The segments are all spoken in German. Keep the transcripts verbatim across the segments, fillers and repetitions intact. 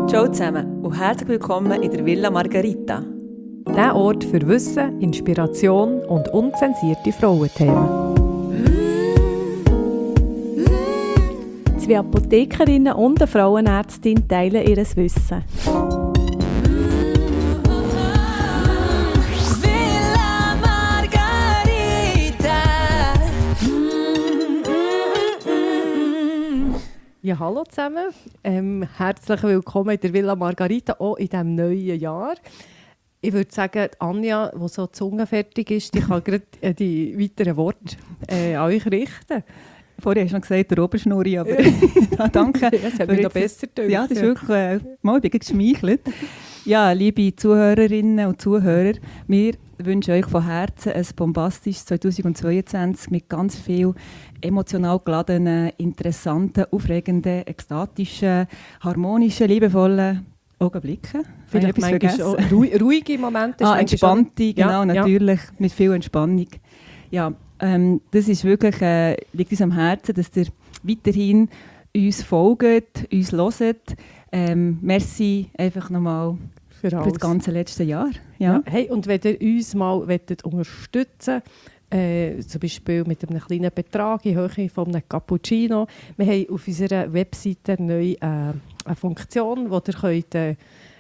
Ciao zusammen und herzlich willkommen in der Villa Margarita. Der Ort für Wissen, Inspiration und unzensierte Frauenthemen. Zwei Apothekerinnen und eine Frauenärztin teilen ihr Wissen. Villa Margarita. Ja, hallo zusammen. Ähm, herzlich willkommen in der Villa Margarita, auch in diesem neuen Jahr. Ich würde sagen, Anja, die so zungenfertig ist, die kann gerade äh, die weiteren Worte äh, an euch richten. Vorher hast du noch gesagt, der Oberschnurri, aber ja, danke. Das hat mich noch besser gedacht. Ja, das ist wirklich, äh, mal, ich bin geschmeichelt. Ja, liebe Zuhörerinnen und Zuhörer, wir wünschen euch von Herzen ein bombastisches zweitausendzweiundzwanzig mit ganz viel emotional geladenen, interessanten, aufregenden, ekstatischen, harmonischen, liebevollen Augenblicken. Vielleicht manchmal auch ruhig, ruhige Momente. Ah, entspannte, auch, genau, ja, natürlich, ja. Mit viel Entspannung. Ja, ähm, das ist wirklich, äh, liegt uns am Herzen, dass ihr weiterhin uns folgt, uns hört. Ähm, merci einfach nochmal für, für das ganze letzte Jahr. Ja. Ja. Hey, und wenn ihr uns mal unterstützen wollt, äh, zum Beispiel mit einem kleinen Betrag in Höhe von einem Cappuccino, wir haben auf unserer Webseite neu äh, eine Funktion, wo ihr könnt, äh,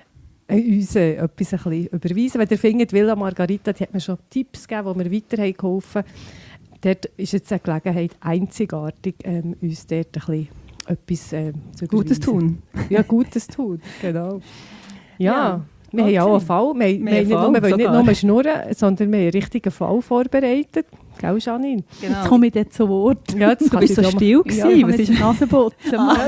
uns äh, etwas ein bisschen überweisen. Wenn ihr findet, Villa Margarita, die hat mir schon Tipps gegeben, die mir weitergeholfen haben. Dort ist jetzt eine Gelegenheit einzigartig, ähm, uns dort ein bisschen etwas äh, zu überweisen. Gutes tun. Ja, Gutes tun, genau. Ja, ja, wir okay. haben auch einen Fall. Wir, wir, wir, nicht, Fall, nur, wir wollen nicht sogar. nur schnurren, sondern wir haben einen richtigen Fall vorbereitet. Gell, Janine? Genau. Jetzt komme ich dann zu Wort. Ja, das Du bist so still Ja, gewesen. ich Was habe ist jetzt Nasenputzen. Ah,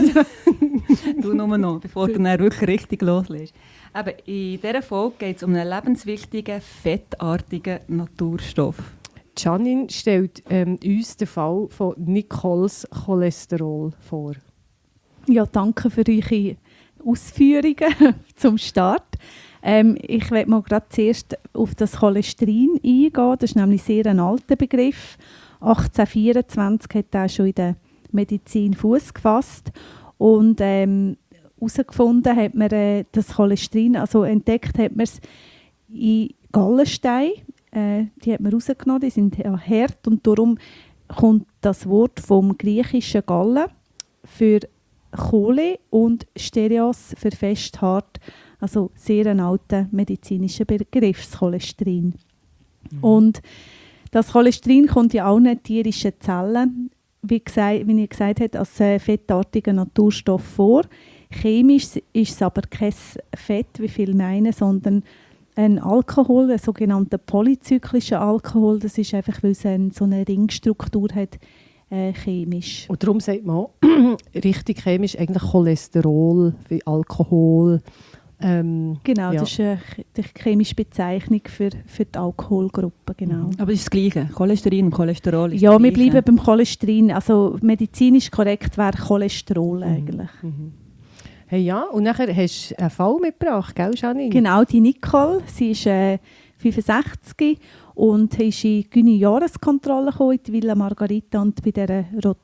du nur noch, bevor du dann wirklich richtig loslässt. Eben, in dieser Folge geht es um einen lebenswichtigen, fettartigen Naturstoff. Janine stellt ähm, uns den Fall von Nicoles Cholesterol vor. Ja, danke für eure Ausführungen zum Start. Ähm, ich werde mal gerade zuerst auf das Cholesterin eingehen. Das ist nämlich sehr ein alter Begriff. achtzehnhundertvierundzwanzig hat er schon in der Medizin Fuß gefasst. Und ähm, herausgefunden hat man äh, das Cholesterin, also entdeckt hat man es in Gallensteinen. Äh, die hat man rausgenommen, die sind ja hart und darum kommt das Wort vom griechischen Galle für Kohle und Stereos für festhart, also sehr ein alter medizinischer Begriff, das Cholesterin. Mhm. Und das Cholesterin kommt in allen tierischen Zellen, wie, gesagt, wie ich gesagt habe, als äh, fettartiger Naturstoff vor. Chemisch ist es aber kein Fett, wie viele meinen, sondern ein Alkohol, ein sogenannter polyzyklischer Alkohol. Das ist einfach, weil es eine, so eine Ringstruktur hat, äh, chemisch. Und darum sagt man auch, richtig chemisch eigentlich Cholesterol wie Alkohol. Ähm, Genau, ja. das ist eine, die chemische Bezeichnung für, für die Alkoholgruppe. Genau. Aber es ist das Gleiche. Cholesterin und Cholesterol ist Ja, das wir Gleiche. bleiben beim Cholesterin. Also medizinisch korrekt wäre Cholesterol eigentlich. Mhm. Hey, ja, und nachher hast du einen Fall mitgebracht, gell, Janine? Genau, die Nicole, sie ist äh, fünfundsechzig und ist in die Gyni-Jahreskontrolle gekommen, in die Villa Margarita, und bei dieser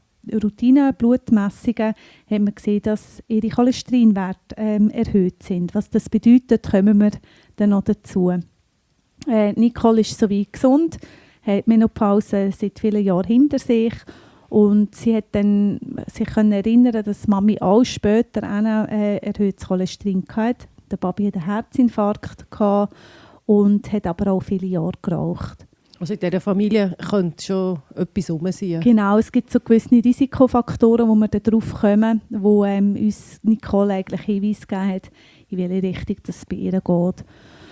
Routine-Blutmessungen haben wir gesehen, dass ihre Cholesterinwerte ähm, erhöht sind. Was das bedeutet, kommen wir dann noch dazu. Äh, Nicole ist soweit gesund, hat die Menopause seit vielen Jahren hinter sich. Und sie hat dann sich können erinnern, dass Mami auch später auch äh, erhöhtes Cholesterin hatte. Der Papi hatte einen Herzinfarkt gehabt und hat aber auch viele Jahre geraucht. Also in dieser Familie könnte schon etwas rum sein. Genau, es gibt so gewisse Risikofaktoren, wo wir darauf kommen, wo ähm, uns Nicole eigentlich Hinweis gegeben hat, in welche Richtung das bei ihr geht.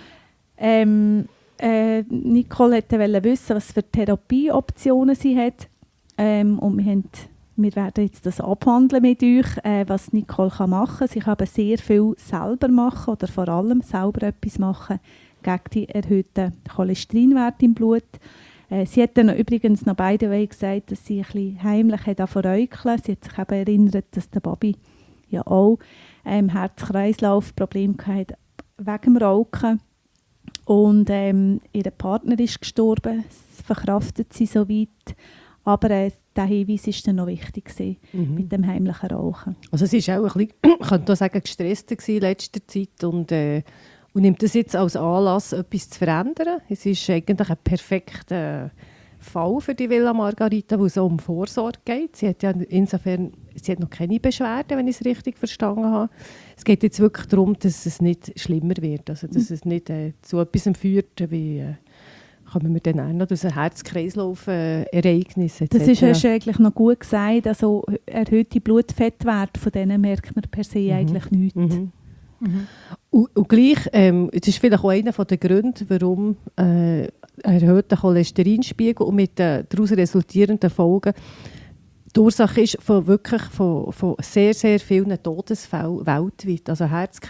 Ähm, äh, Nicole wollte wissen, was für Therapieoptionen sie hat. Ähm, und wir, haben, wir werden jetzt das abhandeln mit euch, äh, was Nicole kann machen kann. Sie kann aber sehr viel selber machen oder vor allem selber etwas machen gegen die erhöhten Cholesterinwerte im Blut. Äh, sie hat dann übrigens noch beide Wege gesagt, dass sie ein bisschen heimlich hat verräucheln. Sie hat sich eben erinnert, dass der Baby ja auch ähm, Herz-Kreislauf-Probleme hatte wegen dem Rauchen. Und ähm, ihr Partner ist gestorben, das verkraftet sie so weit. Aber äh, dieser Hinweis war dann noch wichtig gewesen, Mhm. mit dem heimlichen Rauchen. Also es war auch ein bisschen, ich könnte auch sagen, gestresster in letzter Zeit und, äh, und nimmt das jetzt als Anlass, etwas zu verändern. Es ist eigentlich ein perfekter Fall für die Villa Margarita, wo es auch um Vorsorge geht. Sie hat ja insofern sie hat noch keine Beschwerden, wenn ich es richtig verstanden habe. Es geht jetzt wirklich darum, dass es nicht schlimmer wird, also dass es nicht äh, zu etwas führt, wie äh, kommen wir dann auch noch aus einem Herz-Kreislauf-Ereignis et cetera. Das ist hast du eigentlich noch gut gesagt. Also erhöhte Blutfettwerte, von denen merkt man per se Mhm. eigentlich nichts. Mhm. Mhm. Und, und gleich, ähm, das ist vielleicht auch einer der Gründe, warum äh, erhöhter Cholesterinspiegel und mit den daraus resultierenden Folgen die Ursache ist von, wirklich von, von sehr, sehr vielen Todesfällen weltweit. Also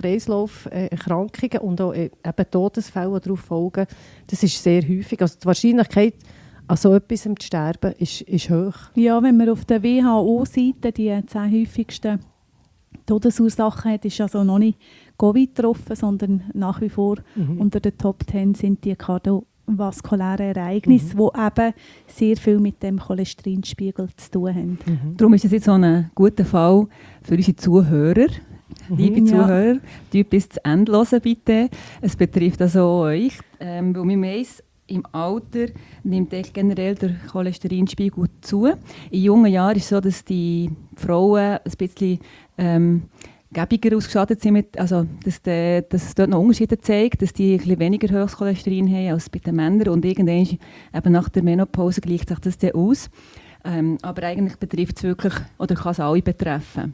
Herz-Kreislauf-Erkrankungen und auch äh, eben Todesfälle, die darauf folgen, das ist sehr häufig. Also die Wahrscheinlichkeit, an so etwas zu sterben, ist, ist hoch. Ja, wenn man auf der W H O-Seite die zehn häufigsten Todesursachen hat, ist also noch nicht Covid getroffen, sondern nach wie vor Mhm. unter den Top zehn sind die kardiovaskulären Ereignisse, Mhm. die eben sehr viel mit dem Cholesterinspiegel zu tun haben. Mhm. Darum ist es jetzt so ein guter Fall für unsere Zuhörer. Liebe Ja. Zuhörer, die bis zu Ende hören, bitte. Es betrifft also auch euch. Ähm, weil man weiss, im Alter nimmt echt generell der Cholesterinspiegel zu. In jungen Jahren ist es so, dass die Frauen ein bisschen ähm, gäbiger ausgestattet sind, mit, also dass, de, dass es dort noch Unterschiede zeigt, dass die ein bisschen weniger hohes Cholesterin haben als bei den Männern. Und irgendwann, eben nach der Menopause, gleicht sich das dann aus. Ähm, aber eigentlich betrifft es wirklich, oder kann es alle betreffen.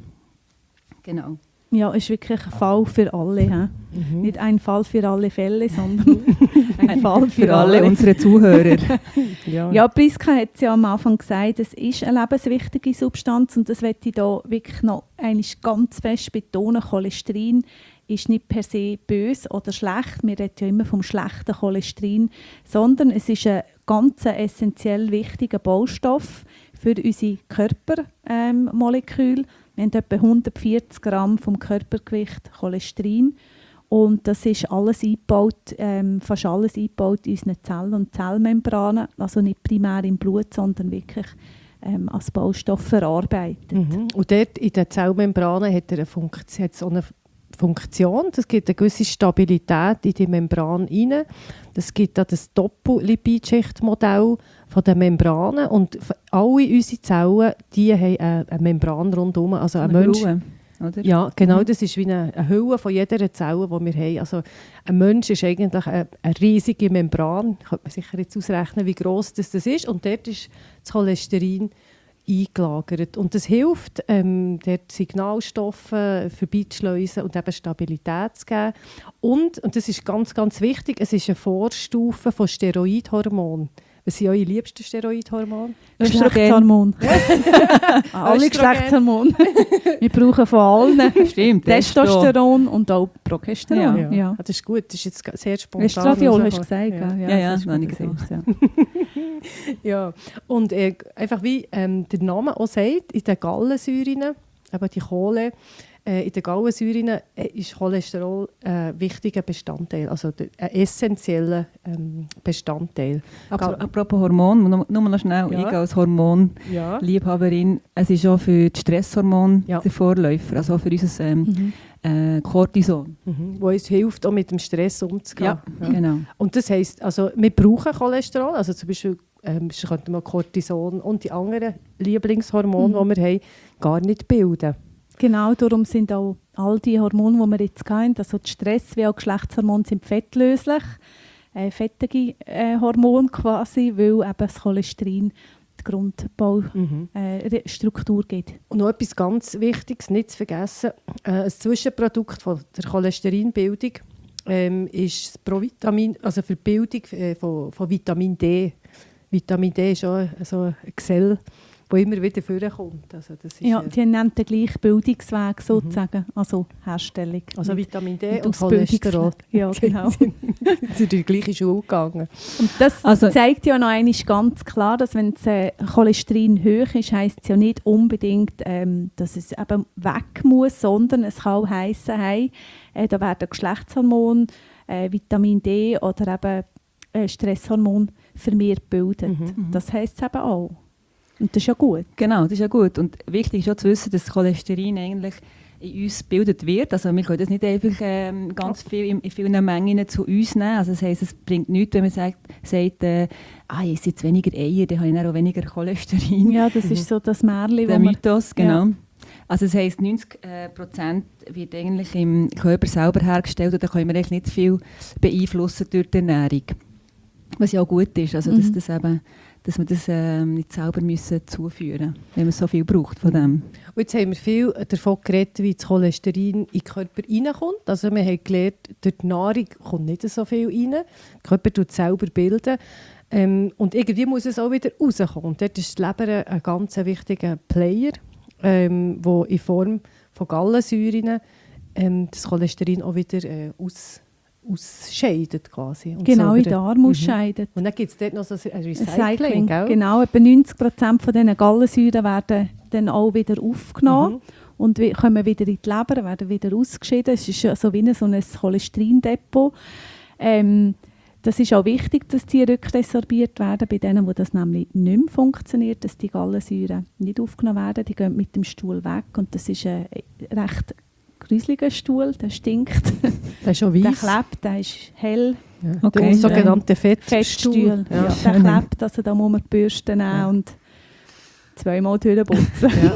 Genau. Ja, ist wirklich ein Fall für alle. He? Mhm. Nicht ein Fall für alle Fälle, sondern ein Fall für, Für alle unsere Zuhörer. Ja. Ja, Priska hat es ja am Anfang gesagt, es ist eine lebenswichtige Substanz und das möchte ich da wirklich noch einmal ganz fest betonen. Cholesterin ist nicht per se böse oder schlecht. Wir reden ja immer vom schlechten Cholesterin, sondern es ist ein ganz essentiell wichtiger Baustoff für unsere Körpermoleküle. Ähm, Wir haben etwa hundertvierzig Gramm vom Körpergewicht Cholesterin. Und das ist alles eingebaut, ähm, fast alles eingebaut in unseren Zellen und Zellmembranen. Also nicht primär im Blut, sondern wirklich ähm, als Baustoff verarbeitet. Mhm. Und dort in den Zellmembranen hat er eine Funktion, hat so eine Funktion. Das gibt eine gewisse Stabilität in die Membran rein. Das gibt auch das Doppellipidschichtmodell von den Membranen. Und alle unsere Zellen die haben eine, eine Membran rundherum. Also ein Mensch, Ruhe, oder? ja, genau, Mhm. das ist wie eine, eine Hülle von jeder Zelle, die wir haben. Also ein Mensch ist eigentlich eine, eine riesige Membran. Könnte man sicher jetzt ausrechnen, wie gross das, das ist. Und dort ist das Cholesterin eingelagert. Und das hilft, ähm, dort Signalstoffe vorbeizuschleusen und eben Stabilität zu geben. Und, und das ist ganz, ganz wichtig, es ist eine Vorstufe von Steroidhormonen. Was sind eure liebsten Steroidhormone? Geschlechtshormon. Alle Östrogen. Geschlechtshormone. Wir brauchen von allen Stimmt, Testosteron und auch Progesteron. Ja. Ja. Das ist gut, das ist jetzt ga- sehr spontan. Estradiol hast du rausgekommen. gesagt. Ja. gell? Ja, ja, das ist das habe gut ich gesehen. gesagt, ja. Ja, und äh, einfach wie ähm, der Name auch sagt, in den Gallensäuren, eben die Kohle, äh, in den Gallensäuren äh, ist Cholesterol ein äh, wichtiger Bestandteil, also der, ein essentieller ähm, Bestandteil. Apro- Apropos Hormon, nur, nur noch schnell, Ja. ich als Hormonliebhaberin, Ja. es ist auch für das Stresshormon Ja. der Vorläufer, also auch für unser ähm, Mhm. äh, Cortison. Mhm. Wo uns hilft, auch mit dem Stress umzugehen. Ja, genau. Und das heisst, also wir brauchen Cholesterol, also zum Beispiel ähm, könnten wir Cortison und die anderen Lieblingshormone, Mhm. die wir haben, gar nicht bilden. Genau, darum sind auch all die Hormone, die wir jetzt haben, also die Stress- wie auch Geschlechtshormone, sind fettlöslich, äh, fettige äh, Hormone quasi, weil eben das Cholesterin die Grundbaustruktur äh, Struktur gibt. Und noch etwas ganz Wichtiges, nicht zu vergessen, äh, ein Zwischenprodukt von der Cholesterinbildung ähm, ist das Provitamin, also für die Bildung äh, von, von Vitamin D. Vitamin D ist auch so ein Gesell, das immer wieder vorkommt. Also, das ist, Ja, äh, die nennen den gleichen Bildungsweg sozusagen, also Herstellung. also mit- Vitamin D mit und Cholesterol. Ausbildungsweg. Ja, genau. sind in die gleiche Schule gegangen. Und das Also- zeigt ja noch einmal ganz klar, dass wenn das äh, Cholesterin hoch ist, heisst es ja nicht unbedingt, ähm, dass es eben weg muss, sondern es kann auch heissen, hey, äh, da werden Geschlechtshormone, äh, Vitamin D oder eben äh, Stresshormone vermehrt gebildet. Mhm. Das heisst es eben auch. Und das ist ja gut. Genau, das ist ja gut. Und wichtig ist auch zu wissen, dass Cholesterin eigentlich in uns gebildet wird. Also wir können das nicht einfach ähm, ganz viel in, in vielen Mengen zu uns nehmen. Also das heisst, es bringt nichts, wenn man sagt, sagt äh, ah, ich esse jetzt weniger Eier, dann habe ich dann auch weniger Cholesterin. Ja, das ist so das Märchen, Der wo man... Mythos, genau. Ja. Also das heisst, neunzig Prozent wird eigentlich im Körper selber hergestellt und da können wir eigentlich nicht viel beeinflussen durch die Ernährung. Was ja auch gut ist, also dass, Mhm. das eben, dass wir das ähm, nicht selber müssen zuführen müssen, wenn man so viel braucht von dem. Und jetzt haben wir viel davon geredet, wie das Cholesterin in den Körper reinkommt. Also wir haben gelernt, durch die Nahrung kommt nicht so viel rein. Der Körper tut es selber bilden. Ähm, und irgendwie muss es auch wieder rauskommen. Und dort ist die Leber ein, ein ganz wichtiger Player, ähm, wo in Form von Gallensäuren ähm, das Cholesterin auch wieder äh, aus, ausscheidet quasi. Und Genau, so in wieder- den Arm Mhm. ausscheiden. Und dann gibt es dort noch so ein Recycling, Recycling, gell? genau. Etwa neunzig Prozent von diesen Gallensäuren werden dann auch wieder aufgenommen Mhm. und wir kommen wieder in die Leber, werden wieder ausgeschieden. Es ist ja so wie ein, so ein Cholesterindepot. Ähm, das ist auch wichtig, dass die rückresorbiert werden. Bei denen, wo das nämlich nicht mehr funktioniert, dass die Gallensäuren nicht aufgenommen werden, die gehen mit dem Stuhl weg. Und das ist ein recht gruseliger Stuhl, der stinkt. Das ist schon Der weiss. klebt, der ist hell. Ja. Okay. Der sogenannte Fettstuhl. Fettstuhl. Ja, Ja. der klebt, also da muss man die Bürste nehmen Ja. und zweimal durchputzen. Ja.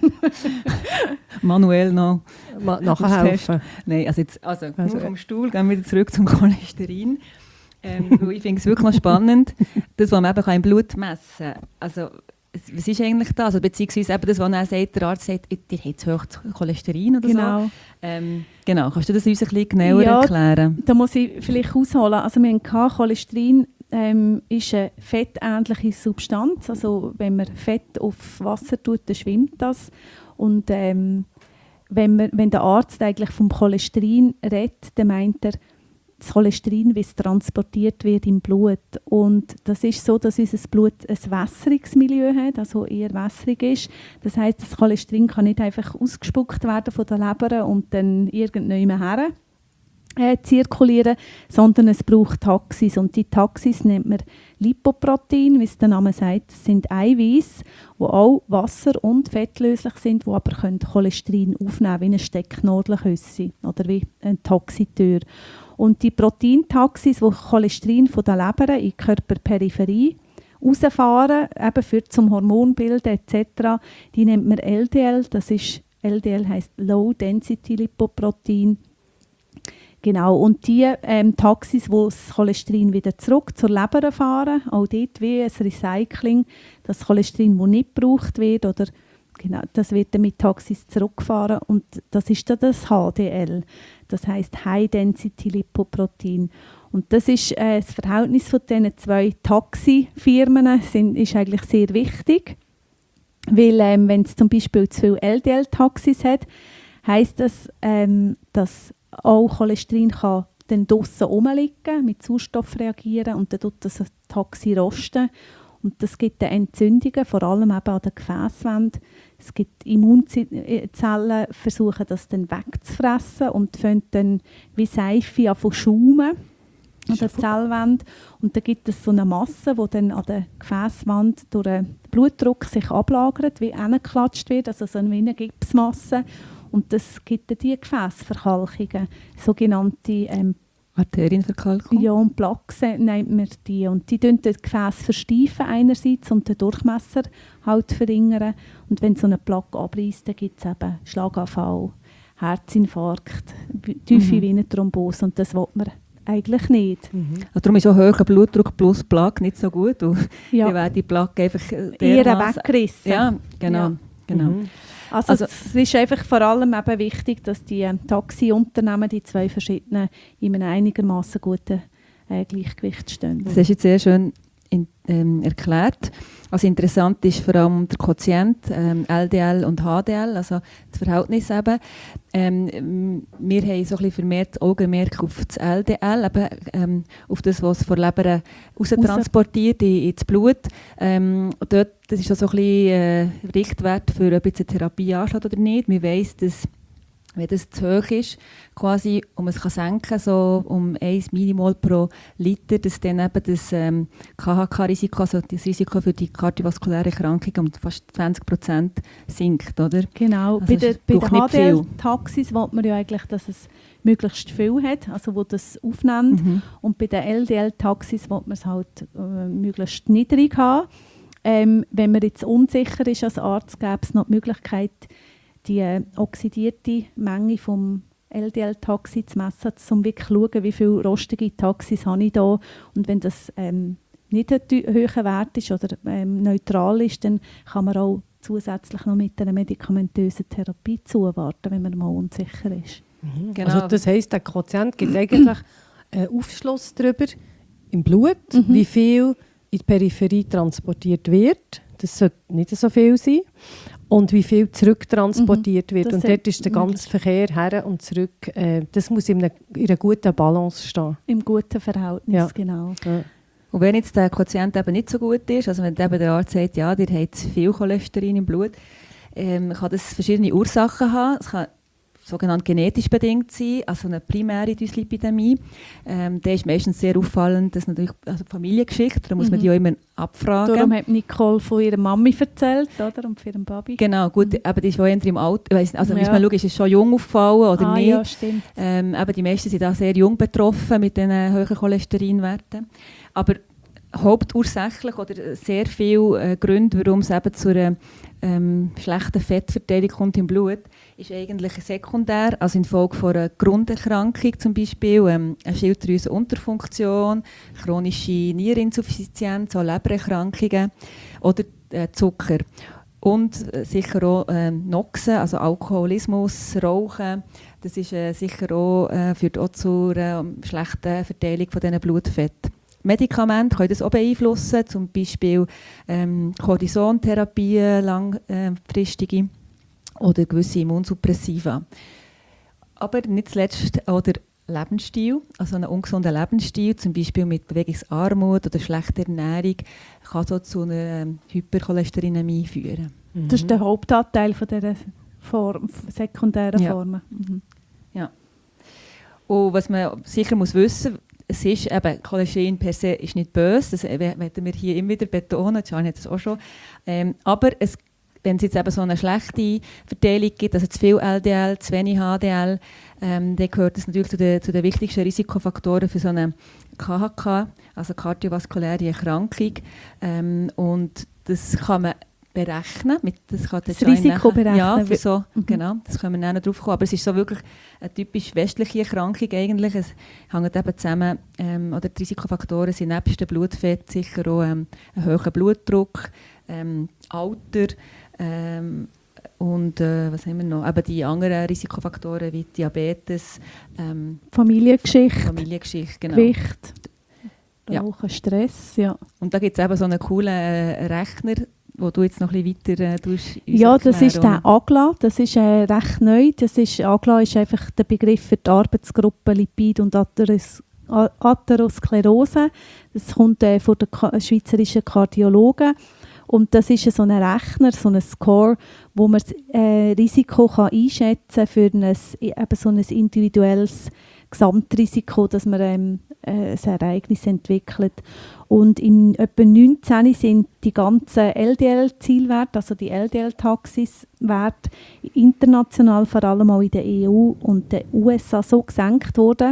Manuell noch. Ma- Nachher helfen. Nein, also, jetzt, also, Also, nur vom Stuhl gehen wir wieder zurück zum Cholesterin. Ähm, weil ich finde es wirklich noch spannend, das, was man eben im Blut messen kann. Also, es- was ist eigentlich das? Also, beziehungsweise eben das, was dann sagt, der Arzt sagt, ihr habt zu hoch Cholesterin oder so. Genau. Ähm, genau, kannst du das uns ein bisschen genauer Ja. erklären? Da muss ich vielleicht ausholen. Also wir hatten Cholesterin ähm, ist eine fettähnliche Substanz. Also wenn man Fett auf Wasser tut, dann schwimmt das. Und ähm, wenn, man, wenn der Arzt eigentlich vom Cholesterin redet, dann meint er das Cholesterin, wie es transportiert wird im Blut. Und das ist so, dass unser Blut ein Wässerungsmilieu hat, also eher wässrig ist. Das heisst, das Cholesterin kann nicht einfach ausgespuckt werden von der Leber und dann irgendjemand her äh, zirkulieren, sondern es braucht Taxis. Und die Taxis nennt man Lipoprotein, wie es der Name sagt. Das sind Eiweiß, die auch wasser- und fettlöslich sind, die aber können Cholesterin aufnehmen können, wie eine Stecknadelküsse oder wie eine Taxitür. Und die Proteintaxis, die Cholesterin von der Leber in die Körperperipherie rausfahren, eben für zum Hormonbilden et cetera, die nennt man L D L. Das ist, L D L heisst Low Density Lipoprotein. Genau, und die ähm, Taxis, die das Cholesterin wieder zurück zur Leber fahren, auch dort wie ein Recycling, das Cholesterin, das nicht gebraucht wird, oder genau, das wird dann mit Taxis zurückgefahren und das ist dann das H D L, das heisst High Density Lipoprotein. Und das ist äh, das Verhältnis von diesen zwei Taxifirmen sind, ist eigentlich sehr wichtig, weil ähm, wenn es zum Beispiel zu viele L D L-Taxis hat, heisst das, ähm, dass auch Cholesterin kann dann draussen rumliegen, mit Sauerstoff reagieren und dann tut das Taxi rosten. Und das gibt dann Entzündungen, vor allem eben an der Gefäßwand. Es gibt Immunzellen, versuchen das dann wegzufressen und fangen dann wie Seife an zu schaumen an der Zellwand. Und dann gibt es so eine Masse, die dann an der Gefäßwand durch den Blutdruck sich ablagert, wie angeklatscht wird, also so eine Gipsmasse. Und das gibt dann die Gefäßverkalkungen, sogenannte ähm, Arterienverkalkung? ja, und Plaque nennt man die. Und die versteifen das Gefäß versteifen einerseits und den Durchmesser halt verringern. Und wenn so eine Plaque abreißt, dann gibt es eben Schlaganfall, Herzinfarkt, tiefe Mhm. Venenthrombose. Und das will man eigentlich nicht. Mhm. Also darum ist auch hoher Blutdruck plus Plaque nicht so gut. Und Ja, dann wäre die Plaque einfach eher dermassen- weggerissen. Ja, genau. Ja. genau. Mhm. Also, Also- es ist einfach vor allem eben wichtig, dass die ähm, Taxiunternehmen, die zwei verschiedenen, in einem einigermaßen guten äh, Gleichgewicht stehen. Das hast du jetzt sehr schön in, ähm, erklärt. Also interessant ist vor allem der Quotient, ähm, L D L und H D L, also das Verhältnis eben. Ähm, m- wir haben so ein bisschen vermehrt Augenmerk auf das L D L, eben, ähm, auf das, was von der Leber raus transportiert in, ins Blut. Ähm, und dort, das ist so ein bisschen äh, Richtwert für, ob jetzt eine Therapie anschlägt oder nicht. Man weiss, dass wenn das zu hoch ist, quasi, und man es kann senken, so um eins Millimol pro Liter, dass dann eben das ähm, K H K-Risiko, also das Risiko für die kardiovaskuläre Erkrankung um fast zwanzig Prozent sinkt, oder? Genau. Also bei den, es bei den braucht nicht H D L-Taxis will man ja eigentlich, dass es möglichst viel hat, also wo das aufnimmt. Mhm. Und bei den L D L-Taxis will man es halt äh, möglichst niedrig haben. Ähm, wenn man jetzt unsicher ist als Arzt, gäbe es noch die Möglichkeit, die äh, oxidierte Menge vom L D L-Taxi zu messen, um wirklich zu schauen, wie viele rostige Taxis habe ich da. Und wenn das ähm, nicht ein hoher Wert ist oder ähm, neutral ist, dann kann man auch zusätzlich noch mit einer medikamentösen Therapie zuwarten, wenn man mal unsicher ist. Mhm. Genau. Also das heisst, der Quotient gibt eigentlich einen Aufschluss darüber im Blut, Mhm. wie viel in die Peripherie transportiert wird. Das sollte nicht so viel sein. Und wie viel zurücktransportiert wird. Das Und sollte dort ist der ganze Verkehr her und zurück. Äh, das muss in einer, in einer guten Balance stehen. Im guten Verhältnis, Ja. genau. Ja. Und wenn jetzt der Quotient eben nicht so gut ist, also wenn eben der Arzt sagt, ja, ihr habt zu viel Cholesterin im Blut, ähm, kann das verschiedene Ursachen haben. Es kann sogenannt genetisch bedingt sein, also eine primäre Dyslipidämie. Ähm, der ist meistens sehr auffallend, das ist natürlich also Familiengeschichte, da muss man Mhm. die auch immer abfragen. Darum hat Nicole von ihrer Mami erzählt, oder? Und von ihrem Papi. Genau, gut, eben, die ist auch eher im Alter, ich weiss nicht, also Ja. muss man schauen, ist es schon jung aufgefallen oder ah, nicht. ja, stimmt. Ähm, eben die meisten sind auch sehr jung betroffen mit den äh, hohen Cholesterinwerten. Aber hauptursächlich oder sehr viele äh, Gründe, warum es eben zu einer ähm, schlechten Fettverteilung kommt im Blut, ist eigentlich sekundär, also infolge von einer Grunderkrankung, zum Beispiel ähm, eine Schilddrüsenunterfunktion, chronische Niereninsuffizienz, auch Lebererkrankungen oder äh, Zucker. Und äh, sicher auch äh, Noxen, also Alkoholismus, Rauchen. Das ist äh, sicher auch, äh, führt auch zu einer schlechten Verteilung von diesen Blutfett. Medikamente können das auch beeinflussen, zum Beispiel ähm, Cortisontherapien, langfristige oder gewisse Immunsuppressiva. Aber nicht zuletzt auch der Lebensstil, also ein ungesunder Lebensstil, zum Beispiel mit Bewegungsarmut oder schlechter Ernährung, kann so zu einer ähm, Hypercholesterinämie führen. Das ist der Hauptanteil von dieser Form, sekundären Ja. Formen. Mhm. Und was man sicher muss wissen, es ist eben, Cholesterin per se ist nicht böse, das möchten wir hier immer wieder betonen, Gianni hat das auch schon. Ähm, aber es, wenn es jetzt eben so eine schlechte Verteilung gibt, also zu viel L D L, zu wenig H D L, ähm, dann gehört das natürlich zu den, zu den wichtigsten Risikofaktoren für so eine K H K, also kardiovaskuläre Erkrankung. Ähm, und das kann man berechnen. Mit, das kann Das Gianni Risiko nachher- berechnen. Ja, für so, Mhm. genau, das können wir dann noch drauf kommen. Aber es ist so wirklich eine typisch westliche Erkrankung eigentlich. Es hängt eben zusammen, ähm, oder die Risikofaktoren sind nebst dem Blutfett sicher auch ähm, ein hoher Blutdruck, ähm, Alter ähm, und äh, was haben wir noch? Eben die anderen Risikofaktoren wie Diabetes, ähm, Familiengeschichte, Familiengeschichte, genau. Gewicht, Ja. Rauchen, Stress. Ja, Und da gibt es eben so einen coolen äh, Rechner, wo du jetzt noch ein bisschen weiter äh, tust, uns ja das ist erklären. der A G L A, das ist äh, recht neu. Das ist, A G L A ist einfach der Begriff für die Arbeitsgruppe Lipid und Atheros A- Atherosklerose. Das kommt äh, von den Ka- schweizerischen Kardiologen. Und das ist so ein Rechner, so ein Score, wo man das äh, Risiko kann einschätzen kann für ein, eben so ein individuelles Gesamtrisiko, dass man ähm, äh, ein Ereignis entwickelt. Und in etwa neunzehn sind die ganzen L D L-Zielwerte, also die L D L-Taxis-Werte, international, vor allem auch in der E U und den U S A, so gesenkt worden,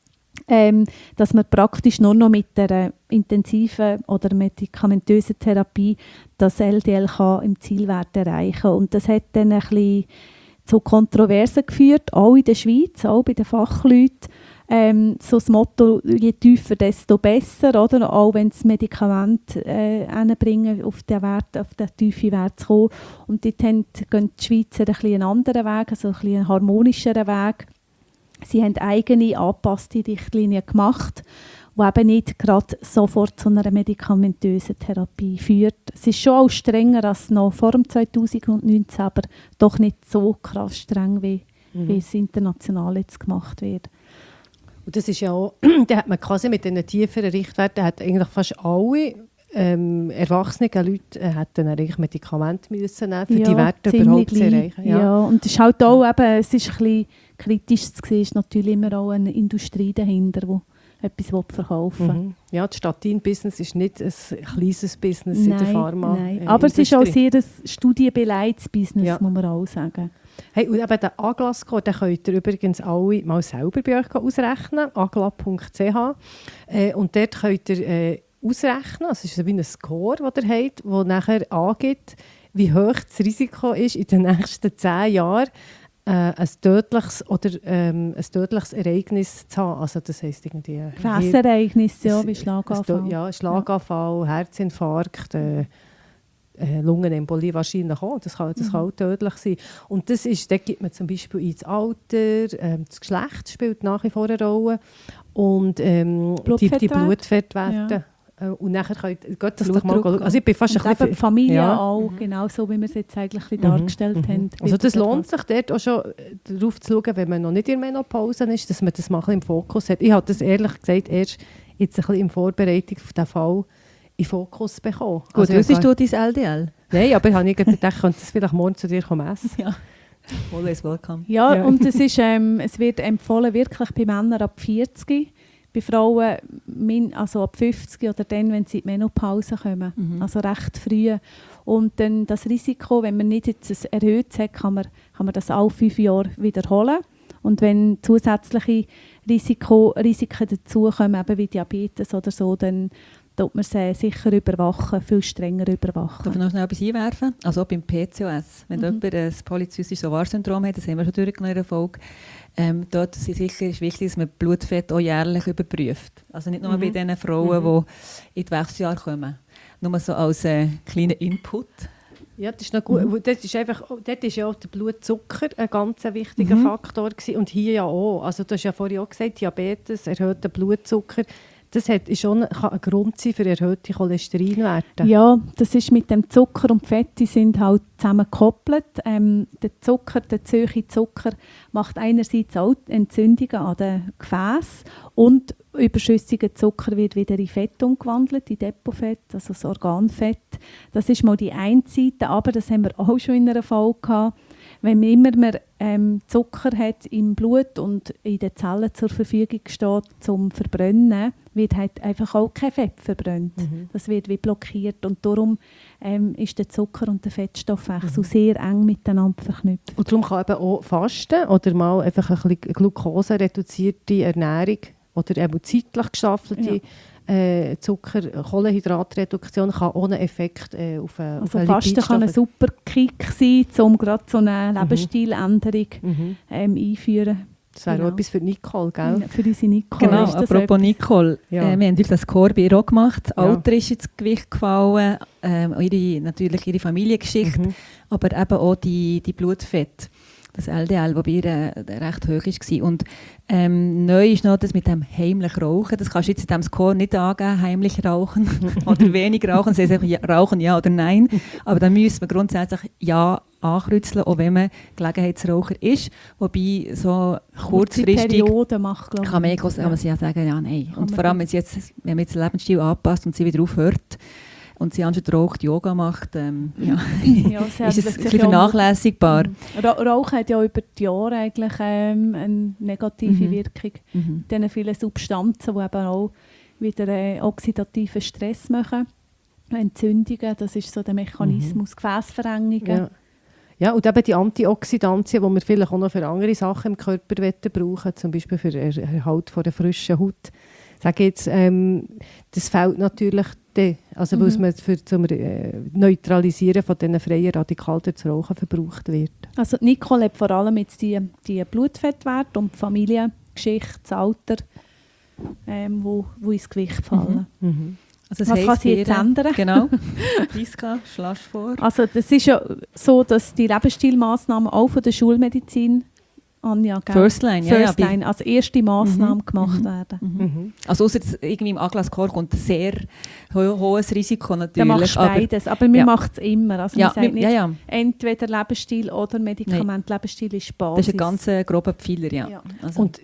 ähm, dass man praktisch nur noch mit der intensiven oder medikamentösen Therapie das L D L kann im Zielwert erreichen kann. Und das hat dann ein bisschen zu Kontroversen geführt, auch in der Schweiz, auch bei den Fachleuten. Ähm, so das Motto, je tiefer, desto besser, oder? Auch wenn das Medikament äh, hinbringen, auf den Wert, auf den tiefen Wert zu kommen. Und dort haben, gehen die Schweizer ein bisschen einen anderen Weg, also ein bisschen einen harmonischeren Weg. Sie haben eigene angepasste Richtlinien gemacht, die eben nicht gerade sofort zu einer medikamentösen Therapie führt. Es ist schon auch strenger als noch vor dem zweitausendneunzehn, aber doch nicht so krass streng, wie, Mhm. wie es international jetzt gemacht wird. Und das ist ja auch, da hat man quasi mit diesen tieferen Richtwerten hat eigentlich fast alle ähm, erwachsene Leute äh, hätten eigentlich Medikamente müssen nehmen, für Ja, die Werte ziemlich überhaupt zu gleich. erreichen. Ja. Ja. und es ist halt auch eben, es ist ein bisschen kritisch zu sehen, ist natürlich immer auch eine Industrie dahinter, die etwas verkaufen will. Mhm. Ja, das Statin-Business ist nicht ein kleines Business in der Pharma. Nein. äh, Aber es ist auch Industrie. sehr ein studienbeleidigtes Business, Ja. muss man auch sagen. Hey, und eben den Agla-Score, den könnt ihr übrigens alle mal selber bei euch ausrechnen, agla punkt c h. Äh, und dort könnt ihr äh, ausrechnen, also es ist wie ein Score, den ihr habt, der nachher angibt, wie hoch das Risiko ist, in den nächsten zehn Jahren äh, ein, tödliches oder, ähm, ein tödliches Ereignis zu haben. Also das heisst irgendwie... äh, Gefäßereignisse, ja, ein- wie Schlaganfall. ein- Ja, Schlaganfall, Herzinfarkt, äh, äh, Lungenembolie wahrscheinlich auch. Das kann, das Mhm. kann auch tödlich sein. Und das ist, da gibt man zum Beispiel ins Alter, ähm, das Geschlecht spielt nach wie vor eine Rolle und ähm, die, die Blutfettwerte. Blutfettwerte. Äh, Und nachher könnt geht das doch mal Blutdruck schauen. Also ich bin fast Und ein eben bisschen... die Familie Ja. auch, Mhm. genau so, wie wir es jetzt eigentlich ein bisschen Mhm, dargestellt mhm. haben. Also das Wird lohnt sich dort auch schon äh, darauf zu schauen, wenn man noch nicht in der Menopause ist, dass man das mal ein bisschen im Fokus hat. Ich habe das ehrlich gesagt erst jetzt ein bisschen in Vorbereitung auf diesen Fall in den Fokus bekommen. Gut, Also ich wusstest habe du dein L D L? Nein, aber ich habe nicht gedacht, ich könnte das vielleicht morgen zu dir kommen essen. Ja. Always welcome. Ja, Ja. und es, ist, ähm, es wird empfohlen, wirklich bei Männern ab vierzig, bei Frauen min, also ab fünfzig oder dann, wenn sie in die Menopause kommen, Mhm. also recht früh. Und dann das Risiko, wenn man nicht jetzt ein erhöhtes hat, kann man, kann man das alle fünf Jahre wiederholen. Und wenn zusätzliche Risiko, Risiken dazukommen, eben wie Diabetes oder so, dann tut man sie sicher überwachen, viel strenger überwachen. Darf ich noch schnell etwas einwerfen? Also auch beim P C O S. Wenn Mhm. jemand ein polyzystisches Ovar-Syndrom hat, das haben wir schon durchgenommen in der Folge, ähm, dort ist sicher ist wichtig, dass man Blutfett auch jährlich überprüft. Also nicht nur Mhm. bei den Frauen, Mhm. die in die Wechseljahre kommen. Nur so als äh, kleiner Input. Ja, das ist noch gut. Mhm. Das ist einfach, dort ist ja auch der Blutzucker ein ganz wichtiger Mhm. Faktor gewesen. Und hier ja auch. Also du hast ja vorhin auch gesagt, Diabetes, erhöhter Blutzucker, das hat, ist schon, kann ein Grund sein für erhöhte Cholesterinwerte. Ja, das ist mit dem Zucker und Fett, die sind halt zusammen gekoppelt. Ähm, der Zucker, der zu hohe Zucker, macht einerseits auch Entzündungen an den Gefäßen und überschüssiger Zucker wird wieder in Fett umgewandelt, in Depotfett, also das Organfett. Das ist mal die eine Seite, aber das haben wir auch schon in einer Folge gehabt. Wenn man immer mehr ähm, Zucker hat im Blut und in den Zellen zur Verfügung steht zum Verbrennen, wird halt einfach auch kein Fett verbrannt. Mhm. Das wird wie blockiert und darum ähm, ist der Zucker und der Fettstoffwechsel Mhm. sehr eng miteinander verknüpft. Und darum kann eben auch Fasten oder mal einfach ein bisschen glukosereduzierte Ernährung oder eben zeitlich gestaffelte äh, Zucker, Kohlenhydratreduktion kann ohne Effekt äh, auf, äh, auf Also einen Fasten kann ein Lipidstoff- super Kick sein, um gerade so eine Mhm. Lebensstiländerung Mhm. ähm, einführen. Das wäre Genau. auch etwas für Nicole, gell? Für unsere Nicole Genau, ist das apropos etwas. Nicole. Ja. Äh, wir haben das Score bei ihr auch gemacht. Das Ja. Alter ist ins Gewicht gefallen, ähm, ihre, natürlich ihre Familiengeschichte, Mhm. aber eben auch die, die Blutfett, das L D L, das bei ihr äh, recht hoch war. Und ähm, neu ist noch das mit dem heimlich Rauchen. Das kannst du jetzt in diesem Score nicht angeben, heimlich rauchen oder wenig rauchen. Sie sagen ja, rauchen ja oder nein. Aber dann müssen wir grundsätzlich ja ankreuzeln, auch wenn man Gelegenheitsraucher ist. Wobei so Kurze kurzfristig Periode macht, glaube ich. kann man eh kann man ja sagen, ja, nein. Kann Und man vor allem, gut. wenn, sie jetzt, wenn man jetzt den Lebensstil anpasst und sie wieder aufhört und sie anstatt raucht Yoga macht, ähm, ja, Ja, es ist es handelt ein sich bisschen ja um- vernachlässigbar. Ra Rauchen hat ja über die Jahre eigentlich ähm, eine negative Mhm. Wirkung. Mhm. Diese vielen Substanzen, die eben auch wieder äh, oxidativen Stress machen. Entzündungen, das ist so der Mechanismus, Gefäßverengungen. Ja. Ja, und eben die Antioxidantien, die wir vielleicht auch noch für andere Sachen im Körper brauchen, zum Beispiel für den Erhalt von der frischen Haut. Sage jetzt, ähm, das fehlt natürlich dann, also weil es Mhm. man für zum äh, Neutralisieren von diesen freien Radikalen durch das Rauchen verbraucht wird. Also Nicole hat vor allem jetzt die, die Blutfettwerte und die Familiengeschichte, das Alter, ähm, wo, wo ins Gewicht fallen. Mhm. Also das Was heisst kann sie jetzt jeder- ändern? Genau. Priska, schlasch vor. Also das ist ja so, dass die Lebensstilmaßnahmen auch von der Schulmedizin, Anja, gell? First Line, ja, First ja. bei- Line, als erste Maßnahme Mhm, gemacht mhm, werden. Mhm. Mhm. Also ausser dass irgendwie im Aglascore kommt ein sehr ho hohes Risiko natürlich. Dann machst du aber, beides, aber wir ja. machen es immer. Also ja, wir sagen wir- nicht, ja, ja, entweder Lebensstil oder Medikament. Lebensstil ist das Basis. ist ein ganz äh, grober Pfeiler, ja. Ja. Also, Und der,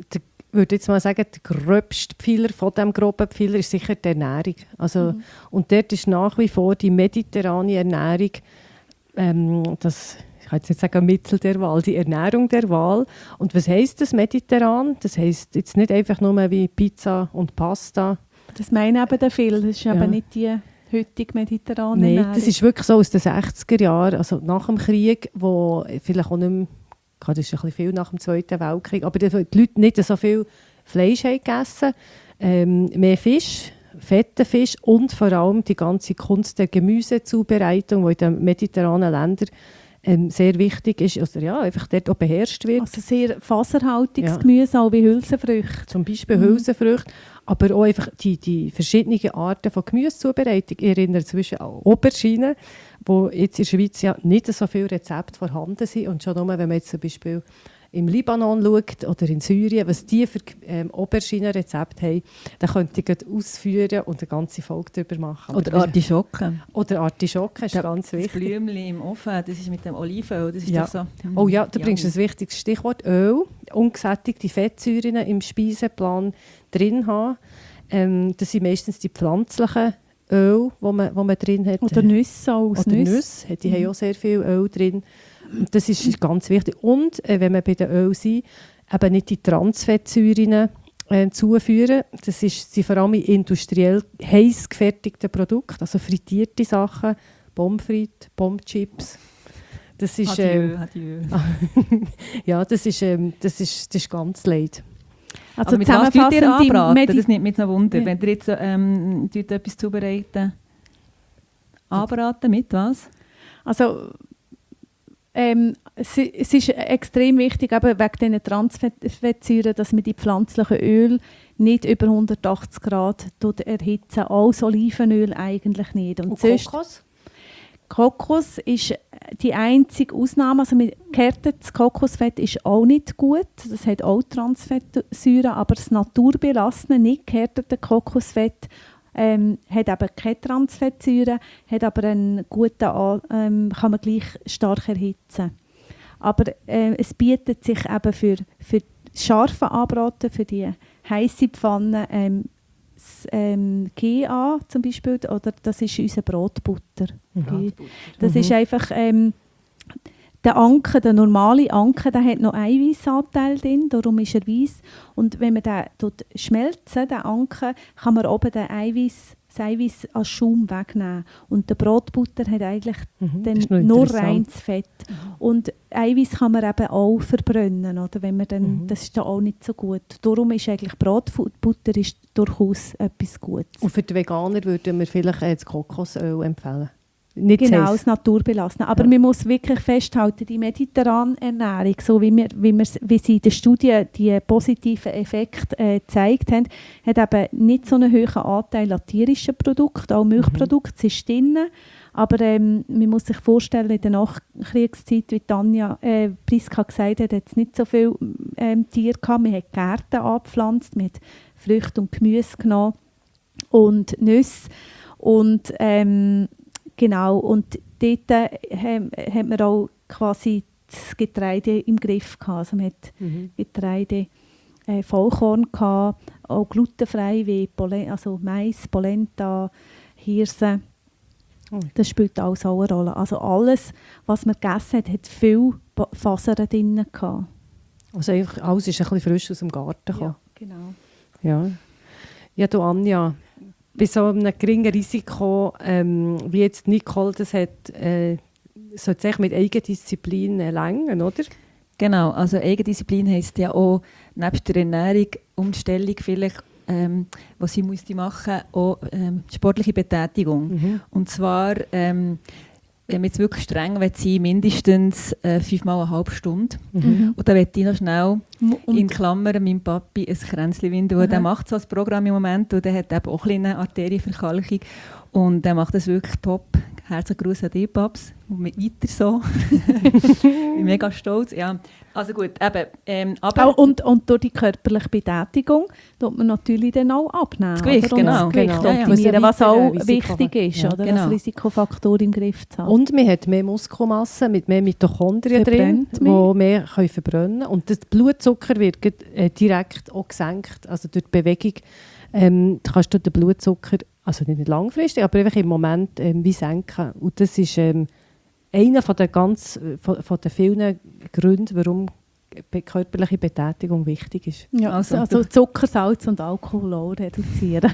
würde jetzt mal sagen, der gröbste Pfeiler von diesem groben Pfeiler ist sicher die Ernährung. Also, mhm. Und dort ist nach wie vor die mediterrane Ernährung, ähm, das, ich kann jetzt nicht sagen Mittel der Wahl, die Ernährung der Wahl. Und was heisst das mediterran? Das heisst jetzt nicht einfach nur wie Pizza und Pasta. Das meinen eben viele, das ist ja. eben nicht die heutige mediterrane Nein, Ernährung. das ist wirklich so aus den sechziger Jahren, also nach dem Krieg, wo vielleicht auch nicht mehr, das ist ein bisschen viel nach dem Zweiten Weltkrieg, aber die Leute nicht so viel Fleisch haben gegessen, ähm, mehr Fisch, fetten Fisch und vor allem die ganze Kunst der Gemüsezubereitung, die in den mediterranen Ländern ähm, sehr wichtig ist, also ja, einfach dort auch beherrscht wird. Also sehr faserhaltiges ja. Gemüse, auch wie Hülsenfrüchte. Zum Beispiel mhm. Hülsenfrüchte, aber auch einfach die, die verschiedenen Arten von Gemüsezubereitung. Ich erinnere zum Beispiel an Auberginen, wo jetzt in der Schweiz ja nicht so viele Rezepte vorhanden sind. Und schon nur, wenn man jetzt zum Beispiel im Libanon schaut oder in Syrien, was die für ähm, Auberginen-Rezepte haben, dann könnte ich ausführen und eine ganze Folge darüber machen. Oder Artischocken. Oder Artischocken ist das, ganz wichtig. Das Blümchen im Ofen, das ist mit dem Olivenöl, das ist ja. doch so. Oh ja, du bringst das wichtigste Stichwort, Öl. Ungesättigte Fettsäuren im Speiseplan drin haben. Ähm, das sind meistens die pflanzlichen Öl, die man, wo man drin hat. Oder Nüsse auch aus Oder Nüsse. Nüsse, die mhm. haben auch sehr viel Öl drin. Das ist ganz wichtig. Und äh, wenn wir bei den Öl sind, eben nicht die Transfettsäuren äh, zuführen. Das ist, sind vor allem industriell heiß gefertigte Produkte, also frittierte Sachen, Pommes frites, Pommes chips. Das ist, adieu, ähm, adieu. ja, das ist, ähm, das ist, das ist ganz leid. Also aber mit was tut ihr anbraten? Medi- das nimmt mich noch Wunder. Ja. Wenn ihr jetzt ähm, etwas zubereiten, anbraten, mit was? Also ähm, es, es ist extrem wichtig, eben wegen diesen Transfettsäuren, dass man die pflanzlichen Öle nicht über hundertachtzig Grad erhitzen. Auch das Olivenöl eigentlich nicht. Und, Und sonst, Kokos? Kokos ist die einzige Ausnahme. Also gehärtetes Kokosfett ist auch nicht gut. Das hat auch Transfettsäuren, aber das naturbelassene, nicht gehärtete Kokosfett ähm, hat eben keine Transfettsäuren, hat aber einen guten, ähm, kann man gleich stark erhitzen. Aber äh, es bietet sich eben für, für scharfe Anbraten, für die heiße Pfanne, ähm, das, ähm, G A zum Beispiel, oder das ist unsere Brotbutter. Mhm. Das mhm. ist einfach ähm, der Anke, der normale Anke, der hat noch Eiweißanteil drin, darum ist er weiss. Und wenn man den schmelzen, den Anke, kann man oben den Eiweiß, das Eiweiß als Schaum wegnehmen. Und der Brotbutter hat eigentlich mhm. dann nur reines Fett. Mhm. Und Eiweiß kann man eben auch verbrennen, oder? Wenn man dann, mhm. das ist dann auch nicht so gut. Darum ist eigentlich Brotbutter ist durchaus etwas Gutes. Und für die Veganer würden wir vielleicht das Kokosöl empfehlen. Nicht genau, das das naturbelassene. Aber ja. man muss wirklich festhalten, die mediterrane Ernährung, so wie, wir, wie, wir, wie sie in der Studie die positiven Effekte äh, gezeigt haben, hat eben nicht so einen hohen Anteil an tierischen Produkten, auch Milchprodukte mhm. sind drin. Aber ähm, man muss sich vorstellen, in der Nachkriegszeit, wie Tanja äh, Priska gesagt hat, hat es nicht so viele ähm, Tiere gehabt. Man hat Gärten angepflanzt, man hat Früchte und Gemüse genommen und Nüsse. Und ähm, genau, und dort äh, hat man auch quasi das Getreide im Griff gehabt. Also man hat mhm. Getreide, äh, Vollkorn gehabt, auch glutenfrei wie Polen- also Mais, Polenta, Hirse. Das spielt alles auch eine Rolle. Also alles, was man gegessen hat, hat viel Fasern drin gehabt. Also eigentlich alles ist ein bisschen frisch aus dem Garten gekommen. Ja, genau. Ja, ja du Anja, bei so einem geringen Risiko, ähm, wie jetzt Nicole das hat, äh, sollte es mit Eigendisziplin länger, oder? Genau, also Eigendisziplin heisst ja auch, nebst der Ernährung, Umstellung vielleicht, ähm, was sie musste machen, auch ähm, sportliche Betätigung. Mhm. Und zwar, ähm, wenn wir jetzt wirklich streng sein, mindestens äh, fünfmal eine halbe Stunde. Mhm. Und da möchte ich noch schnell und in Klammern meinem Papi ein Kränzchen winden, weil mhm. der macht so ein Programm im Moment und der hat eben auch eine Arterienverkalkung und der macht das wirklich top. Herzlichen Gruß an dich, Babs. Und weiter so. Ich bin mega stolz. Ja. Also gut, eben. Ähm, aber Auch und, und durch die körperliche Betätigung tut man natürlich dann auch abnehmen. Das Gewicht, oder? Und genau. das Gewicht Genau. optimieren, Ja, ja. was auch Risiko- wichtig ist, Ja, oder? genau. Das Risikofaktor im Griff zu haben. Und man hat mehr Muskelmasse mit mehr Mitochondrien drin, Verbrennt die mehr. mehr können verbrennen können. Und der Blutzucker wird ged- äh, direkt auch gesenkt. Also durch die Bewegung ähm, kannst du den Blutzucker, also nicht langfristig, aber einfach im Moment ähm, wie senken. Und das ist ähm, einer von den, ganz, von, von den vielen Gründen, warum be- körperliche Betätigung wichtig ist. Ja, Also, also, also Zucker, Salz und Alkohol auch reduzieren.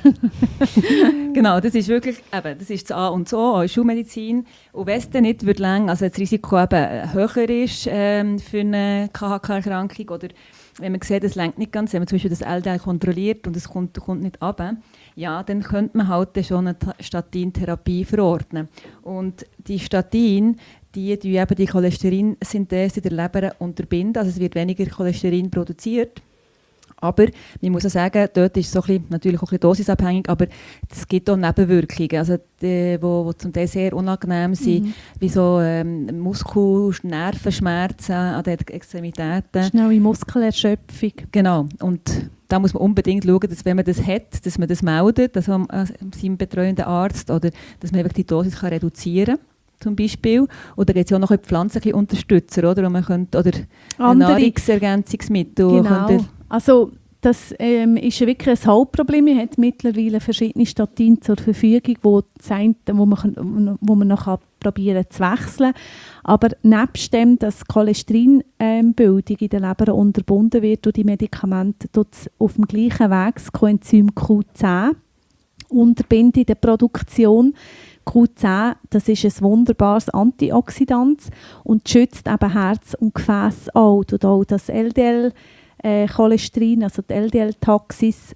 Genau, das ist wirklich, eben, das ist das A und O, auch in Schulmedizin. Und wenn es dann nicht wird lang, also das Risiko eben höher ist ähm, für eine K H K-Erkrankung oder wenn man sieht, es reicht nicht ganz, wenn man zum Beispiel das L D L kontrolliert und es kommt, kommt nicht runter, ja, dann könnte man halt dann schon eine Ta- Statintherapie verordnen. Und die Statin, die, die eben die Cholesterinsynthese in der Leber unterbinden, also es wird weniger Cholesterin produziert. Aber man muss auch sagen, dort ist es so ein bisschen, natürlich auch ein bisschen dosisabhängig, aber es gibt auch Nebenwirkungen, also die, wo, wo zum Teil sehr unangenehm sind, Mhm. wie so ähm, Muskel-, Nervenschmerzen an den Extremitäten. Schnelle Muskelerschöpfung. Genau, und da muss man unbedingt schauen, dass wenn man das hat, dass man das meldet, also am- an seinem betreuenden Arzt, oder dass man wirklich die Dosis kann reduzieren kann. Zum Beispiel. Oder gibt es ja auch noch pflanzliche Unterstützer, oder? Und man könnte, oder Andere- Nahrungsergänzungsmittel. Genau. könnte- Also das ähm, ist wirklich ein Hauptproblem. Wir haben mittlerweile verschiedene Statine zur Verfügung, wo, das eine, wo man, kann- wo man noch kann probieren zu wechseln. Aber nebst dem, dass Cholesterinbildung ähm, Bildung in der Leber unterbunden wird durch die Medikamente, tut es auf dem gleichen Weg das Coenzym Q zehn unterbinden in der Produktion. Q zehn, das ist ein wunderbares Antioxidant und schützt eben Herz und Gefäß auch. Und auch das L D L-Cholesterin, also die L D L-Taxis,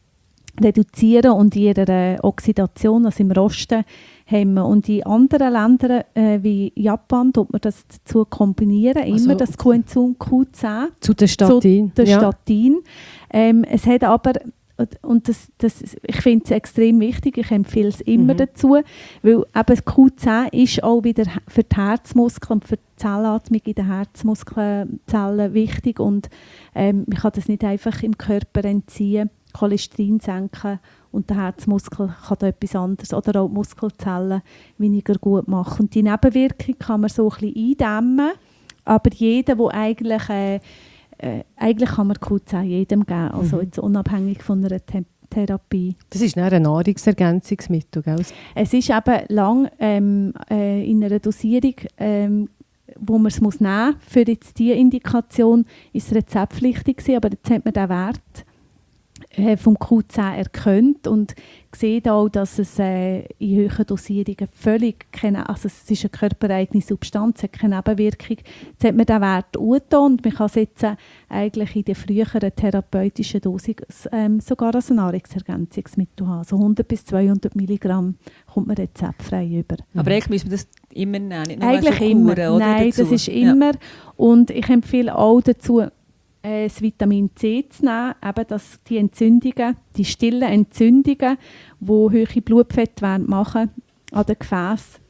reduzieren und in ihrer äh, Oxidation, also im Rosten, hemmen. Und in anderen Ländern äh, wie Japan tut man das dazu kombinieren, Also- immer das Coenzym Q zehn Zu der Statin. der ja. Statin. Ähm, es hat aber, und das, das, ich finde es extrem wichtig, ich empfehle es immer Mhm. dazu, weil eben Q zehn ist auch wieder für die Herzmuskeln und für die Zellatmung in den Herzmuskelzellen wichtig und ähm, man kann das nicht einfach im Körper entziehen, Cholesterin senken und der Herzmuskel kann da etwas anderes oder auch die Muskelzellen weniger gut machen. Und die Nebenwirkung kann man so ein bisschen eindämmen, aber jeder, der eigentlich äh, Äh, eigentlich kann man Q zehn jedem geben, also Mhm. jetzt unabhängig von einer The- Therapie. Das ist dann ein Nahrungsergänzungsmittel, gell? Es ist eben lang ähm, äh, in einer Dosierung, ähm, wo man es muss nehmen muss. Für jetzt diese Indikation ist es rezeptpflichtig gewesen, aber jetzt hat man den Wert äh, vom Q zehn erkannt und sieht auch, dass es äh, in höheren Dosierungen völlig keine, also es ist eine körpereigene Substanz, hat keine Nebenwirkung. Jetzt hat man den Wert angetan und man kann es jetzt äh, eigentlich in der früheren therapeutischen Dosis ähm, sogar als Nahrungsergänzungsmittel haben. So hundert bis zweihundert Milligramm kommt man rezeptfrei über. Aber eigentlich müssen wir das immer nehmen, nicht nur Eigentlich so immer. Kuren, oder, Nein, dazu. das ist Ja. immer. Und ich empfehle auch dazu, äh, das Vitamin C zu nehmen, eben, dass die Entzündungen, die stillen Entzündungen, die hohe Blutfettwerte machen an den Gefäßen.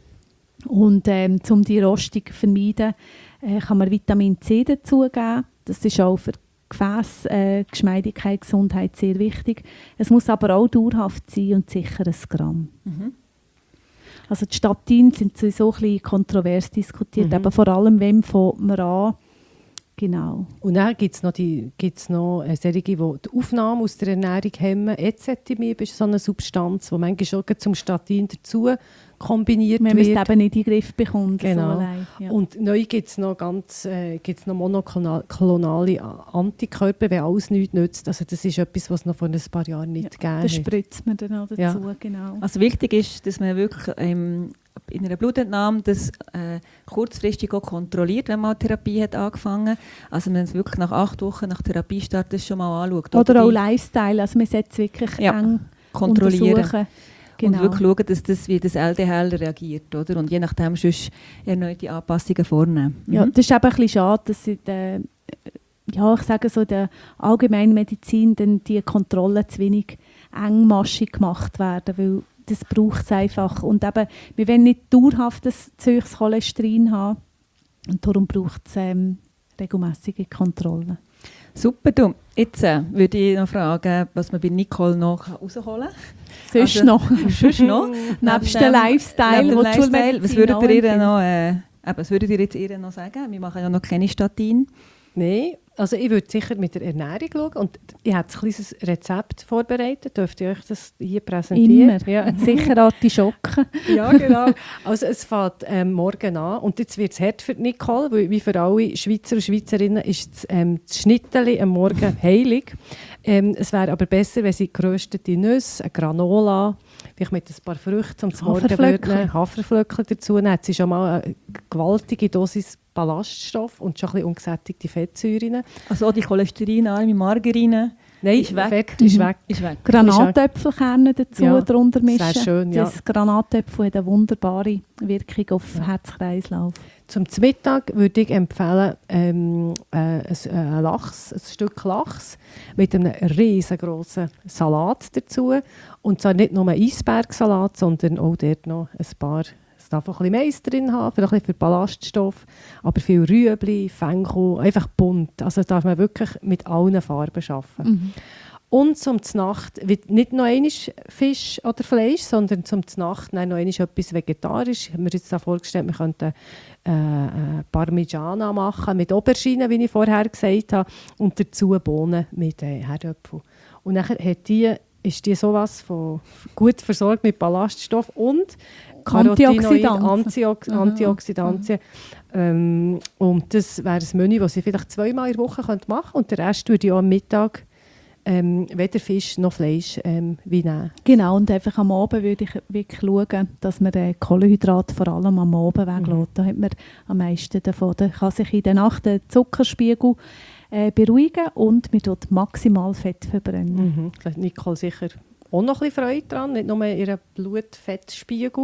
Und ähm, um die Rostung zu vermeiden, äh, kann man Vitamin C dazugeben. Das ist auch für Gefäß, äh, Geschmeidigkeit, Gesundheit sehr wichtig. Es muss aber auch dauerhaft sein und sicher ein Gramm. Mhm. Also die Statine sind sowieso ein bisschen kontrovers diskutiert, Mhm. aber vor allem, wem fängt man an? Genau. Und dann gibt es noch, die, gibt's noch äh, solche, die die Aufnahme aus der Ernährung hemmen. Ezetimibe ist so eine Substanz, die manchmal schon zum Statin dazu kombiniert Wenn man es wird. eben nicht in den Griff bekommt. Genau. So allein, ja. Und neu gibt es noch, ganz, äh, gibt's noch monoklonale Antikörper, wenn alles nichts nützt. Also das ist etwas, was es noch vor ein paar Jahren nicht gegeben Da hat. spritzt man dann auch dazu, Ja. genau. Also wichtig ist, dass man wirklich ähm, in einer Blutentnahme das äh, kurzfristig auch kontrolliert, wenn man die Therapie hat angefangen. Also man es wirklich nach acht Wochen nach Therapiestart das schon mal anschaut. Oder auch die Lifestyle, also man sollte es wirklich Ja, eng kontrollieren. untersuchen. Genau. Und wirklich schauen, dass das, wie das L D L reagiert. Oder? Und je nachdem sonst erneute Anpassungen vornehmen. Ja, Mhm. das ist eben ein bisschen schade, dass in der, ja, ich sage so, in der Allgemeinmedizin dann die Kontrollen zu wenig engmaschig gemacht werden, weil das braucht es einfach. Und eben, wir wollen nicht dauerhaftes zu hohes Cholesterin haben. Und darum braucht es ähm, regelmäßige Kontrollen. Super, du. Jetzt äh, würde ich noch fragen, was man bei Nicole noch rausholen kann. Sonst also, noch. Sonst noch. Nebst dem Lifestyle, neben dem wo Lifestyle, was würdet ihr ihr noch noch, äh, eben, was würdet ihr jetzt ihr noch sagen? Wir machen ja noch keine Statin. Nein, also ich würde sicher mit der Ernährung schauen und ich habe ein kleines Rezept vorbereitet. Dürft ihr euch das hier präsentieren? Immer. Ja. Sicher Artischocken. Ja, genau. Also es fängt ähm, morgen an und jetzt wird es hart für Nicole, weil wie für alle Schweizer und Schweizerinnen ist das, ähm, das Schnitteli am Morgen heilig. Ähm, es wäre aber besser, wenn sie geröstete Nüsse, eine Granola, vielleicht mit ein paar Früchten zum Morgen würden, Haferflöckchen dazu nehmen. Jetzt ist schon mal eine gewaltige Dosis Ballaststoff und schon ein bisschen ungesättigte Fettsäuren. Also auch die cholesterinarme Margarine. Nein, ist weg. Fett ist weg. Ist weg. Granatäpfelkerne dazu Ja, drunter mischen. das wäre schön, ja. Das Granatäpfel hat eine wunderbare Wirkung auf den Ja. Herz-Kreislauf. Zum Mittag würde ich empfehlen, ähm, äh, ein, ein, Lachs, ein Stück Lachs mit einem riesengroßen Salat dazu. Und zwar nicht nur ein Eisbergsalat, sondern auch dort noch ein paar. Es darf auch ein bisschen Mais drin haben, für ein bisschen für Ballaststoff, aber viel Rüebli, Fenchel, einfach bunt. Also darf man wirklich mit allen Farben arbeiten. Mhm. Und zum Znacht wird nicht noch einmal Fisch oder Fleisch, sondern zum Znacht noch einmal etwas vegetarisch. Ich habe mir jetzt da vorgestellt, wir könnten äh, äh, Parmigiana machen mit Aubergine, wie ich vorher gesagt habe, und dazu Bohnen mit äh, Herdöpfel. Und nachher hat die, ist die sowas von gut versorgt mit Ballaststoff und Carotinoid, Antiox- Antioxidantien. Ähm, und das wäre ein Menü, das ich vielleicht zweimal in der Woche machen könnte. Und den Rest würde ich auch am Mittag ähm, weder Fisch noch Fleisch ähm, wie nehmen. Genau, und einfach am Abend würde ich wirklich schauen, dass man den Kohlenhydrat vor allem am Abend weglässt. Mhm. Da hat man am meisten davon. Da kann sich in der Nacht der Zuckerspiegel äh, beruhigen und man tut maximal Fett verbrennen. Mhm. Da hat Nicole sicher auch noch ein bisschen Freude dran, nicht nur ihren Blutfettspiegel.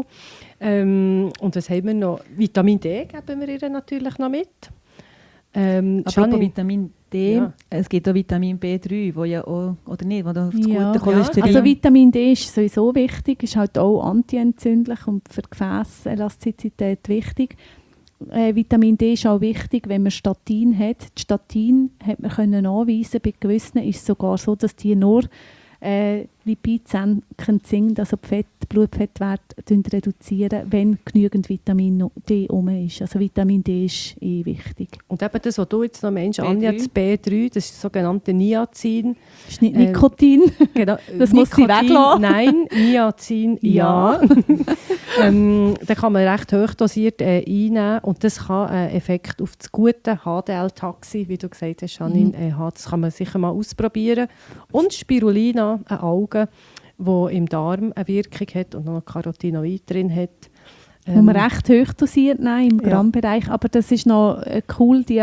Ähm, und was haben wir noch? Vitamin D geben wir ihr natürlich noch mit. Ähm, Apropos Vitamin D, Ja. es gibt auch Vitamin B drei, wo ja auch, oder nicht, wo da auf das Ja. gute Cholesterin... Also Vitamin D ist sowieso wichtig, ist halt auch antientzündlich und für die Gefäßelastizität wichtig. Äh, Vitamin D ist auch wichtig, wenn man Statin hat. Die Statin hat man können nachweisen, bei gewissen ist es sogar so, dass die nur äh, lipidsenkend sind, also die Fett, Blutfettwert reduzieren, wenn genügend Vitamin D um ist. Also Vitamin D ist eh wichtig. Und eben das, was du jetzt noch meinst, B drei. Anja, das B drei, das ist das sogenannte Niacin. Das ist nicht Ähm, Nikotin. Genau, Das muss sie weglassen. Nein, Niacin, ja. ähm, da kann man recht hochdosiert äh, einnehmen und das kann einen Effekt auf das gute H D L-Taxi, wie du gesagt hast, Janine, Mhm. äh, haben. Das kann man sicher mal ausprobieren. Und Spirulina, eine Alge, die im Darm eine Wirkung hat und noch Carotinoid drin hat. Wo man Ähm, recht hoch dosiert, nein, im Ja. Grammbereich. Aber das ist noch äh, cool, die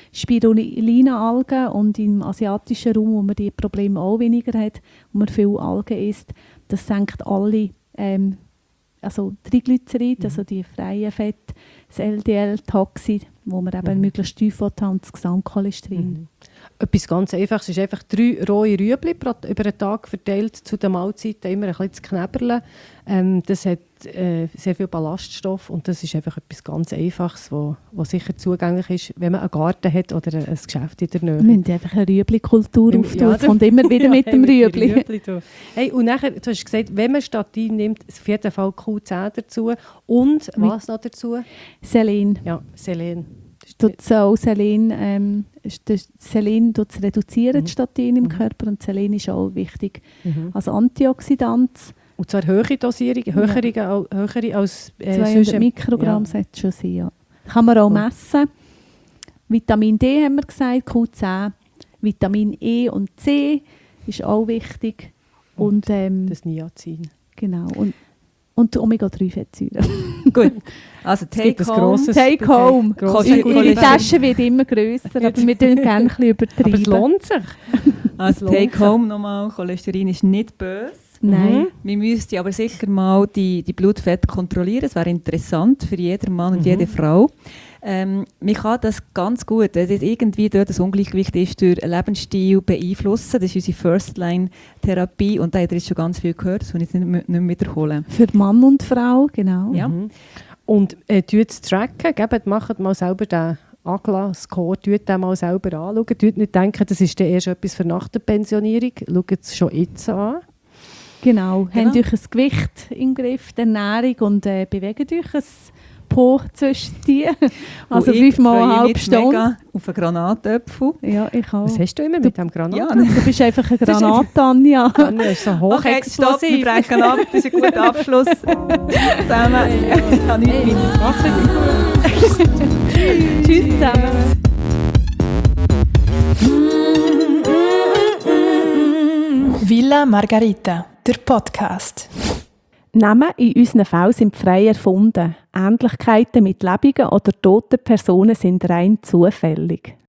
Spirulina-Algen und im asiatischen Raum, wo man die Probleme auch weniger hat, wo man viel Algen isst, das senkt alle, ähm, also Triglycerid, Mhm. also die freien Fett, das L D L-Toxin, wo man eben Mhm. möglichst tief haben, und das Gesamtcholesterin. Mhm. Etwas ganz Einfaches, es ist einfach drei rohe Rüebli pro- über den Tag verteilt, zu den Mahlzeiten immer ein bisschen zu knäberlen. Ähm, das hat äh, sehr viel Ballaststoff und das ist einfach etwas ganz Einfaches, wo, wo sicher zugänglich ist, wenn man einen Garten hat oder ein, ein Geschäft in der Nähe. Wir müssen einfach eine Rüebli-Kultur Im- auftun. ja, Es kommt immer wieder mit dem Ja, hey, mit den Rüebli. Rüebli da. Hey, und nachher, du hast gesagt, wenn man Statin nimmt, auf jeden Fall Q zehn dazu und Oui. was noch dazu? Selen. Ja, Selen. Tut es auch Selen, ähm, ist das Selen tut es reduzieren, Mhm. die Statin im Mhm. Körper, und Selen ist auch wichtig Mhm. als Antioxidant. Und zwar höhere Dosierung, Ja. höhere, al- höhere als äh, zweihundert sonst- Mikrogramm ja. sollte es schon sein. Ja. Kann man auch Gut. messen. Vitamin D haben wir gesagt, Q zehn. Vitamin E und C ist auch wichtig. Und, ähm, Das Niacin. genau. Und, und Omega drei Fettsäuren. Gut, also Es gibt Take ein Home. grosses- Take home. grosses Ihre Cholesterin. Tasche wird immer grösser, aber wir tun gerne ein bisschen übertreiben. Aber es lohnt sich. Also Take Home nochmal, Cholesterin ist nicht böse. Nein. Mhm. Wir müssten aber sicher mal die, die Blutfette kontrollieren. Es wäre interessant für jeden Mann und Mhm. jede Frau. Ähm, man kann das ganz gut, wenn irgendwie dort das Ungleichgewicht ist, durch einen Lebensstil beeinflussen. Das ist unsere First-Line-Therapie und da habt ihr jetzt schon ganz viel gehört, das will ich nicht, nicht mehr wiederholen. Für Mann und Frau, genau. Ja. Mhm. Und äh, tut es tracken, gebt, macht mal selber den A G L A-Score, tut den mal selber anschauen, tut nicht denken, das ist dann erst etwas für nach der Pensionierung, schaut es schon jetzt an. Genau, Genau. habt euch ein Gewicht im Griff, die Ernährung und äh, bewegt euch ein Po zwischen die. Also Und ich fünfmal eine freue halbe mich jetzt Stunde. mega auf einen Granatäpfel. Ja, ich auch. Was hast du immer mit dem Granat? Ja, Du bist einfach eine Das ist- Granate, Anja. Anja ist so okay, stopp, wir hochexplosiv. brechen ab. Das ist ein guter Abschluss. Zusammen. Ich habe nichts weiter. Tschüss zusammen. Villa Margarita, der Podcast. Namen in unseren Fällen sind frei erfunden. Ähnlichkeiten mit lebenden oder toten Personen sind rein zufällig.